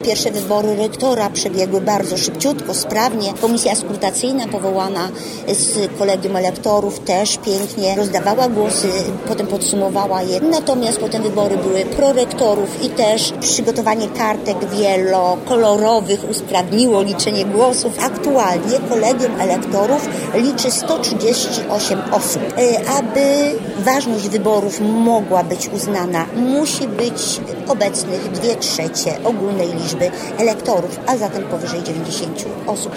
Pierwsze wybory rektora przebiegły bardzo szybciutko, sprawnie. Komisja skrutacyjna powołana z kolegium elektorów też pięknie rozdawała głosy, potem podsumowała je. Natomiast potem wybory były prorektorów i też przygotowanie kartek wielokolorowych usprawniło liczenie głosów. Aktualnie kolegium elektorów liczy 138 osób. Aby ważność wyborów mogła być uznana, musi być obecnych 2/3 ogólnej liczby elektorów, a zatem powyżej 90 osób.